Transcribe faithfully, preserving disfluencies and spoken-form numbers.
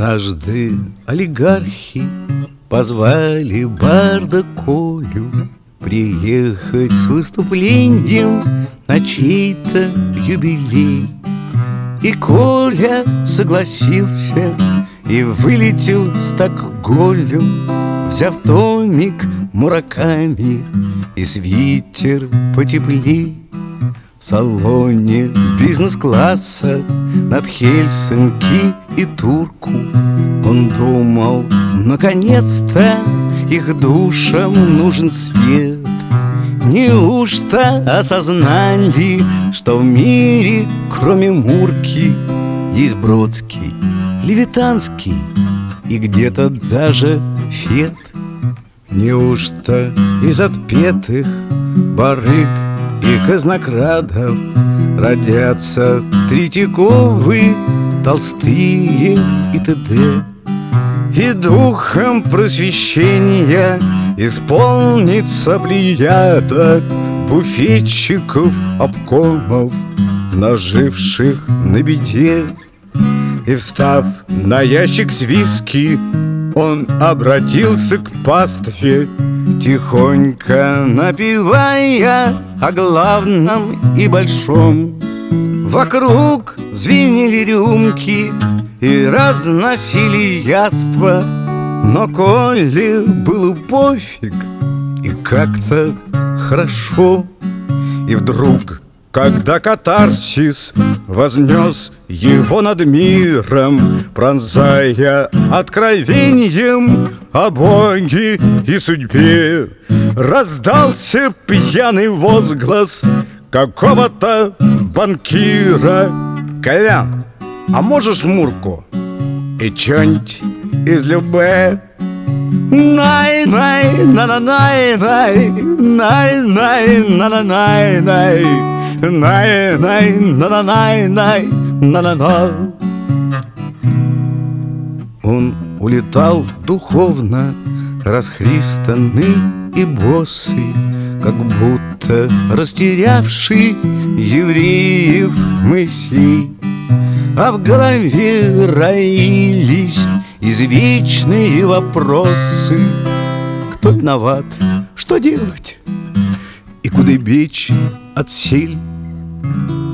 Однажды олигархи позвали барда Колю приехать с выступлением на чей-то юбилей. И Коля согласился и вылетел в Стокгольм, взяв томик Мураками и свитер потеплей. В салоне бизнес-класса над Хельсинки и Турку он думал, наконец-то их душам нужен свет. Неужто осознали, что в мире, кроме Мурки, есть Бродский, Левитанский и где-то даже Фет? Неужто из отпетых барыг и казнокрадов родятся Третьяковы, Толстые и т.д.? И духом просвещения исполнится плеяда буфетчиков, обкомов, наживших на беде. И, встав на ящик с виски, он обратился к пастве, тихонько напевая о главном и большом. Вокруг звенели рюмки и разносили яства, но Коле было пофиг и как-то хорошо. И вдруг, когда катарсис вознес его над миром, пронзая откровением о Боге и судьбе, раздался пьяный возглас какого-то банкира: «Колян, а можешь Мурку и чё-нибудь из любэ?» Най-най, на-на-най-най, най-най, на-на-най-най, най-най, на-на-най-най, на-на-на. Он улетал духовно, расхристанный и босый, как будто растерявший евреев Моисей. А в голове роились извечные вопросы: кто виноват, что делать и куда бечь отсель?